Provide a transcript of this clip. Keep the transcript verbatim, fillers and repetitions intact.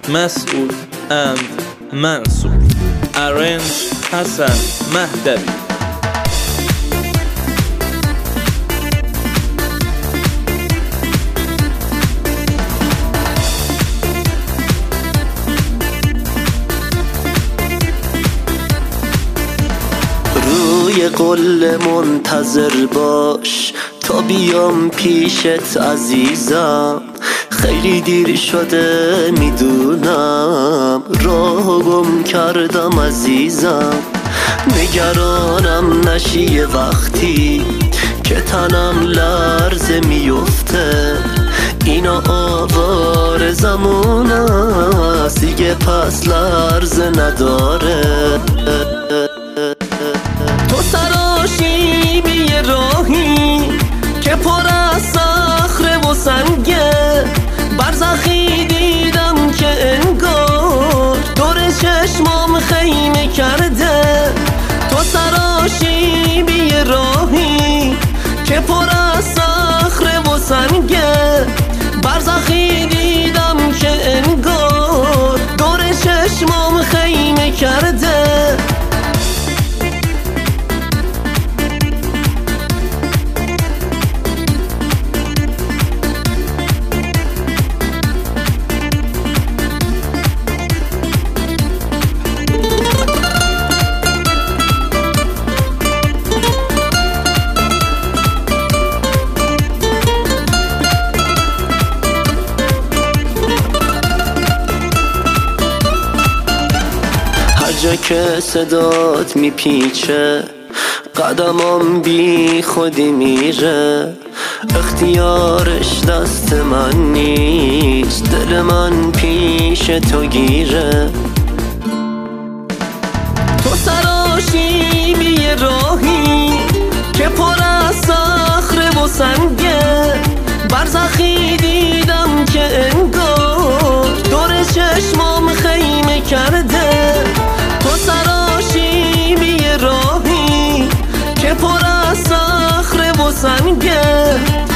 مسعود and منصور. Arrange حسن مهدوی. روی قله منتظر باش تا بیام پیشت عزیزم، خیلی دیر شده میدونم، راه گم کردم عزیزم. نگرانم نشی وقتی که تنم لرزه میفته، اینا آوار زمان است دیگه پس لرزه نداره. تو سراشی بی راهی که پر از صخره و سنگه، برزخی دیدم که انگار دور چشمام خیمه کرده. تو سراشی بی راهی که پر از صخره و سنگه، برزخی دیدم که انگار دور چشمام خیمه کرده. جا که صدات میپیچه قدمام بی خودی میره، اختیارش دست من نیست، دل من پیش تو گیره. تو سراشی بی راهی که پر از صخره و سنگه، برزخی دیدم که انگار دور چشمام خیمه کرده. تو سراشی بی راهی که پر از صخره و سنگه،